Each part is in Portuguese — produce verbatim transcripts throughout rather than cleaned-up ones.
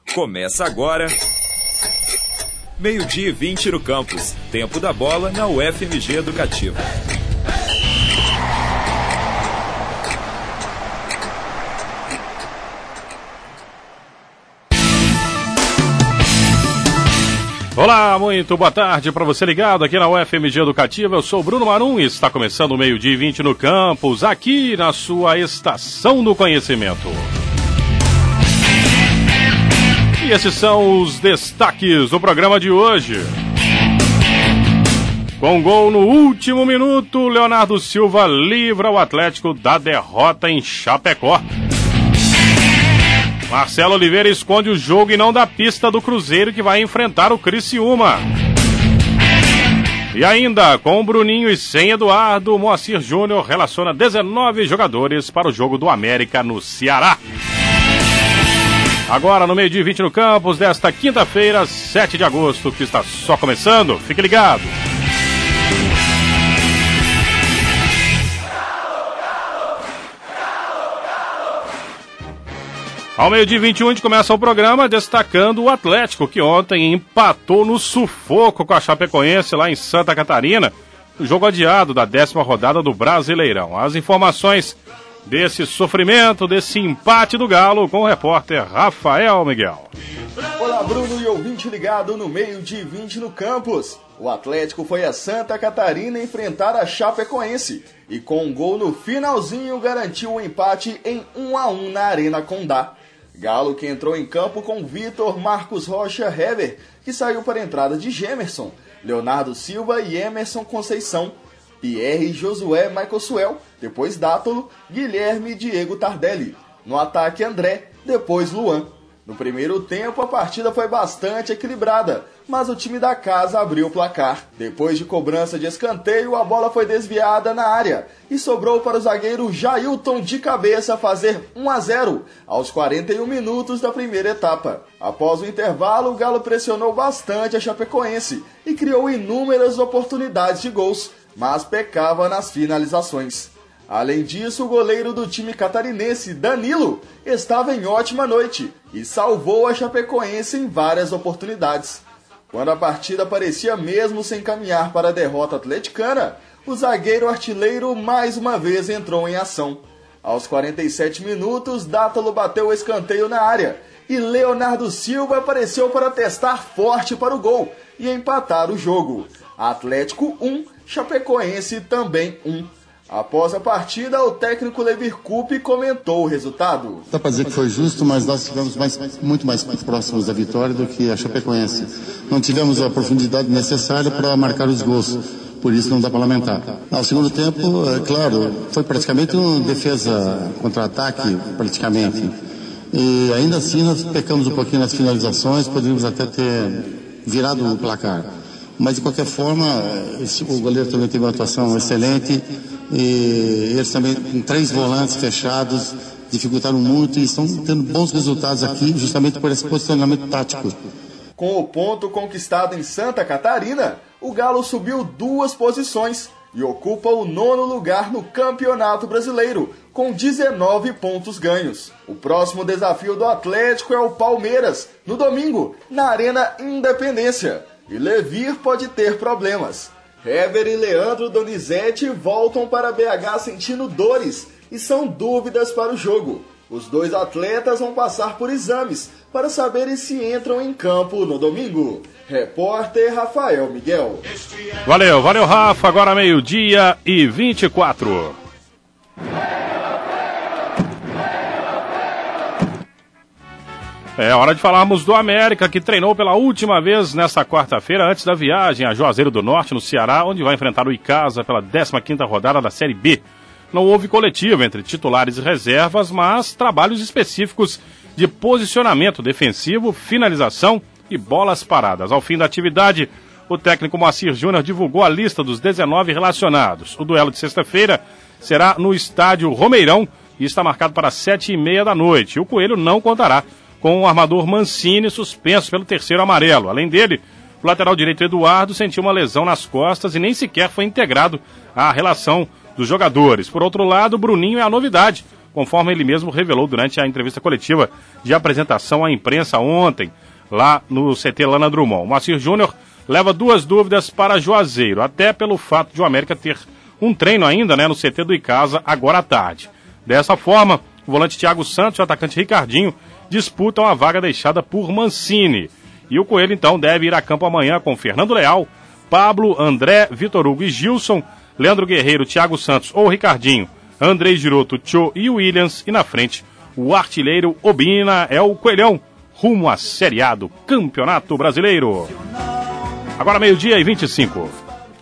Começa agora, meio-dia e vinte no campus. Tempo da bola na U F M G Educativa. Olá, muito boa tarde para você ligado aqui na U F M G Educativa. Eu sou Bruno Marum e está começando o meio-dia e vinte no campus, aqui na sua Estação do Conhecimento. E esses são os destaques do programa de hoje. Com gol no último minuto, Leonardo Silva livra o Atlético da derrota em Chapecó. Marcelo Oliveira esconde o jogo e não dá pista do Cruzeiro, que vai enfrentar o Criciúma. E ainda, com o Bruninho e sem Eduardo, Moacir Júnior relaciona dezenove jogadores para o jogo do América no Ceará. Agora, no meio-dia e vinte no campus desta quinta-feira, sete de agosto, que está só começando. Fique ligado. Ao meio-dia e vinte e um, a gente começa o programa destacando o Atlético, que ontem empatou no sufoco com a Chapecoense lá em Santa Catarina, no jogo adiado da décima rodada do Brasileirão. As informações desse sofrimento, desse empate do Galo, com o repórter Rafael Miguel. Olá, Bruno e ouvinte ligado no meio-dia e vinte no campus. O Atlético foi a Santa Catarina enfrentar a Chapecoense e com um gol no finalzinho garantiu o empate em um a um na Arena Condá. Galo que entrou em campo com Vitor, Marcos Rocha, Hever, que saiu para a entrada de Gemerson, Leonardo Silva e Emerson Conceição, Pierre, Josué, Michael Suel, depois Dátolo, Guilherme e Diego Tardelli. No ataque, André, depois Luan. No primeiro tempo, a partida foi bastante equilibrada, mas o time da casa abriu o placar. Depois de cobrança de escanteio, a bola foi desviada na área e sobrou para o zagueiro Jailton de cabeça fazer um a zero aos quarenta e um minutos da primeira etapa. Após o intervalo, o Galo pressionou bastante a Chapecoense e criou inúmeras oportunidades de gols, mas pecava nas finalizações. Além disso, o goleiro do time catarinense, Danilo, estava em ótima noite e salvou a Chapecoense em várias oportunidades. Quando a partida parecia mesmo sem caminhar para a derrota atleticana, o zagueiro artilheiro mais uma vez entrou em ação. Aos quarenta e sete minutos, Dátolo bateu o escanteio na área e Leonardo Silva apareceu para testar forte para o gol e empatar o jogo. Atlético um, Chapecoense também um. Após a partida, o técnico Levir Coupe comentou o resultado. Dá para dizer que foi justo, mas nós tivemos mais, muito mais próximos da vitória do que a Chapecoense. Não tivemos a profundidade necessária para marcar os gols, por isso não dá para lamentar. No segundo tempo, é claro, foi praticamente uma defesa contra-ataque, praticamente. E ainda assim nós pecamos um pouquinho nas finalizações, poderíamos até ter virado o placar. Mas de qualquer forma, esse, o goleiro também teve uma atuação excelente. E eles também, com três volantes fechados, dificultaram muito e estão tendo bons resultados aqui, justamente por esse posicionamento tático. Com o ponto conquistado em Santa Catarina, o Galo subiu duas posições e ocupa o nono lugar no Campeonato Brasileiro, com dezenove pontos ganhos. O próximo desafio do Atlético é o Palmeiras, no domingo, na Arena Independência. E Levir pode ter problemas. Hever e Leandro Donizete voltam para B H sentindo dores e são dúvidas para o jogo. Os dois atletas vão passar por exames para saberem se entram em campo no domingo. Repórter Rafael Miguel. Valeu, valeu Rafa, agora meio-dia e vinte e quatro. É hora de falarmos do América, que treinou pela última vez nesta quarta-feira, antes da viagem a Juazeiro do Norte, no Ceará, onde vai enfrentar o Icasa pela décima quinta rodada da Série B. Não houve coletivo entre titulares e reservas, mas trabalhos específicos de posicionamento defensivo, finalização e bolas paradas. Ao fim da atividade, o técnico Moacir Júnior divulgou a lista dos dezenove relacionados. O duelo de sexta-feira será no estádio Romeirão e está marcado para sete e meia da noite. O Coelho não contará com o armador Mancini suspenso pelo terceiro amarelo. Além dele, o lateral direito Eduardo sentiu uma lesão nas costas e nem sequer foi integrado à relação dos jogadores. Por outro lado, o Bruninho é a novidade. conforme ele mesmo revelou durante a entrevista coletiva de apresentação à imprensa ontem, lá no C T Lana Drummond. O Moacir Júnior leva duas dúvidas para Juazeiro, até pelo fato de o América ter um treino ainda, né, no C T do Icasa agora à tarde. Dessa forma, o volante Thiago Santos e o atacante Ricardinho disputam a vaga deixada por Mancini. E o Coelho, então, deve ir a campo amanhã com Fernando Leal, Pablo, André, Vitor Hugo e Gilson, Leandro Guerreiro, Thiago Santos ou Ricardinho, Andrei Giroto, Tchô e Williams. E na frente, o artilheiro Obina, é o Coelhão, rumo à Série A do Campeonato Brasileiro. Agora meio-dia e vinte e cinco.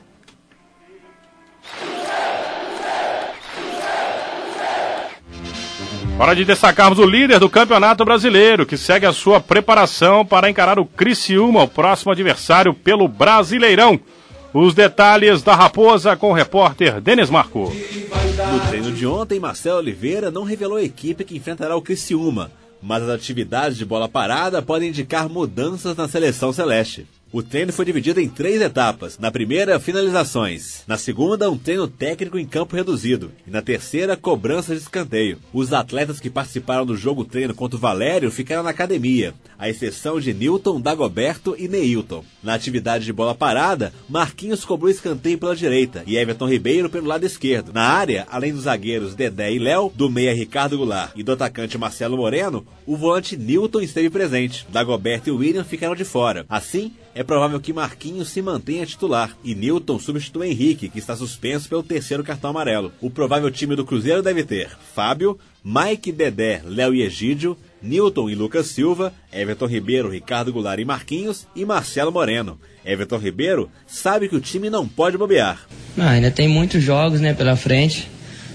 Hora de destacarmos o líder do Campeonato Brasileiro, que segue a sua preparação para encarar o Criciúma, o próximo adversário pelo Brasileirão. Os detalhes da Raposa com o repórter Denis Marco. No treino de ontem, Marcelo Oliveira não revelou a equipe que enfrentará o Criciúma, mas as atividades de bola parada podem indicar mudanças na seleção celeste. O treino foi dividido em três etapas. Na primeira, finalizações. Na segunda, um treino técnico em campo reduzido. E na terceira, cobrança de escanteio. Os atletas que participaram do jogo-treino contra o Valério ficaram na academia, à exceção de Newton, Dagoberto e Neilton. Na atividade de bola parada, Marquinhos cobrou escanteio pela direita e Everton Ribeiro pelo lado esquerdo. Na área, além dos zagueiros Dedé e Léo, do meia Ricardo Goulart e do atacante Marcelo Moreno, o volante Newton esteve presente. Dagoberto e William ficaram de fora. Assim, é provável que Marquinhos se mantenha titular e Newton substitua Henrique, que está suspenso pelo terceiro cartão amarelo. O provável time do Cruzeiro deve ter Fábio, Mike, Dedé, Léo e Egídio, Newton e Lucas Silva, Everton Ribeiro, Ricardo Goulart e Marquinhos e Marcelo Moreno. Everton Ribeiro sabe que o time não pode bobear. Não, ainda tem muitos jogos, né, pela frente.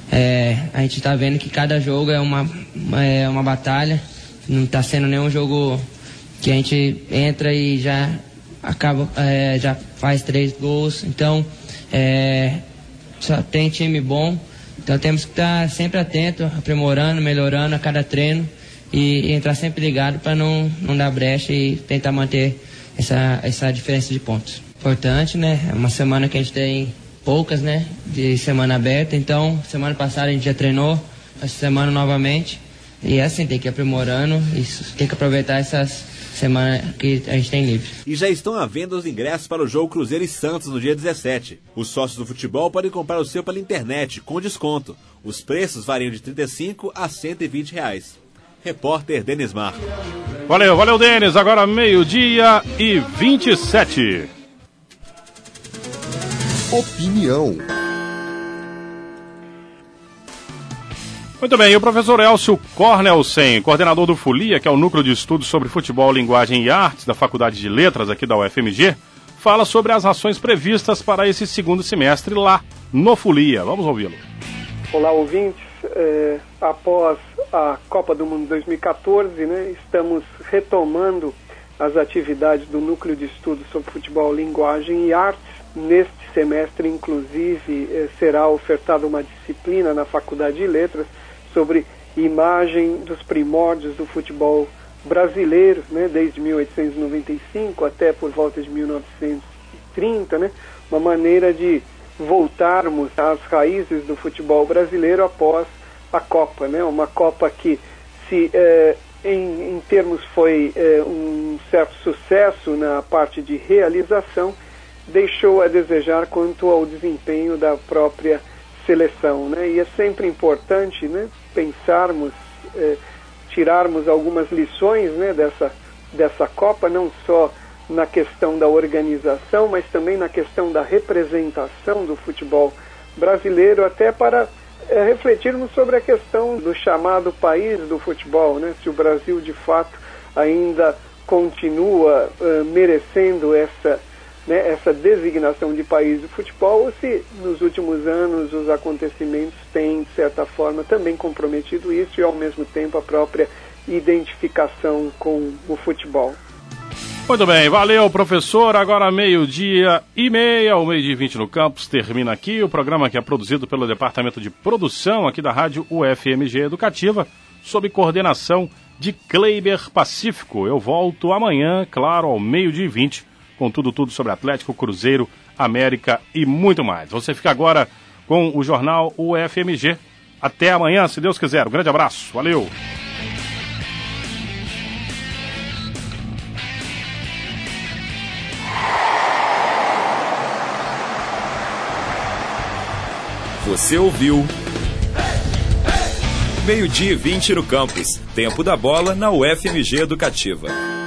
É, a gente está vendo que cada jogo é uma, é uma batalha. Não está sendo nenhum jogo que a gente entra e já acaba, é, já faz três gols. Então, é, só tem time bom. Então temos que estar sempre atento, aprimorando, melhorando a cada treino e, e entrar sempre ligado para não, não dar brecha e tentar manter essa, essa diferença de pontos. Importante, né? É uma semana que a gente tem poucas, né? De semana aberta. Então, semana passada a gente já treinou, essa semana novamente. E é assim, tem que ir aprimorando e tem que aproveitar essas semanas que a gente tem livre. E já estão à venda os ingressos para o jogo Cruzeiro e Santos no dia dezessete. Os sócios do futebol podem comprar o seu pela internet, com desconto. Os preços variam de trinta e cinco a cento e vinte reais. Repórter Denis Marco. Valeu, valeu, Denis. Agora meio-dia e vinte e sete. Opinião. Muito bem, e o professor Elcio Cornelsen, coordenador do Folia, que é o Núcleo de Estudos sobre Futebol, Linguagem e Artes da Faculdade de Letras aqui da U F M G, fala sobre as ações previstas para esse segundo semestre lá no Folia. Vamos ouvi-lo. Olá, ouvintes. É, após a Copa do Mundo dois mil e catorze, né, estamos retomando as atividades do Núcleo de Estudos sobre Futebol, Linguagem e Artes. Neste semestre, inclusive, eh, será ofertada uma disciplina na Faculdade de Letras sobre imagem dos primórdios do futebol brasileiro, né, desde mil oitocentos e noventa e cinco até por volta de mil novecentos e trinta, né, uma maneira de voltarmos às raízes do futebol brasileiro após a Copa, né, uma Copa que, se eh, em, em termos foi eh, um certo sucesso na parte de realização, deixou a desejar quanto ao desempenho da própria seleção, né? E é sempre importante, né, pensarmos, eh, tirarmos algumas lições, né, dessa, dessa Copa, não só na questão da organização, mas também na questão da representação do futebol brasileiro, até para eh, refletirmos sobre a questão do chamado país do futebol, né? Se o Brasil de fato ainda continua eh, merecendo essa Né, essa designação de país do futebol, ou se nos últimos anos os acontecimentos têm, de certa forma, também comprometido isso e, ao mesmo tempo, a própria identificação com o futebol. Muito bem, valeu, professor. Agora meio-dia e meia, ou meio-dia e vinte no campus, termina aqui o programa que é produzido pelo Departamento de Produção aqui da Rádio U F M G Educativa, sob coordenação de Kleiber Pacífico. Eu volto amanhã, claro, ao meio-dia e vinte, com tudo, tudo sobre Atlético, Cruzeiro, América e muito mais. Você fica agora com o jornal U F M G. Até amanhã, se Deus quiser. Um grande abraço. Valeu. Você ouviu Meio-dia e vinte no campus. Tempo da bola na U F M G Educativa.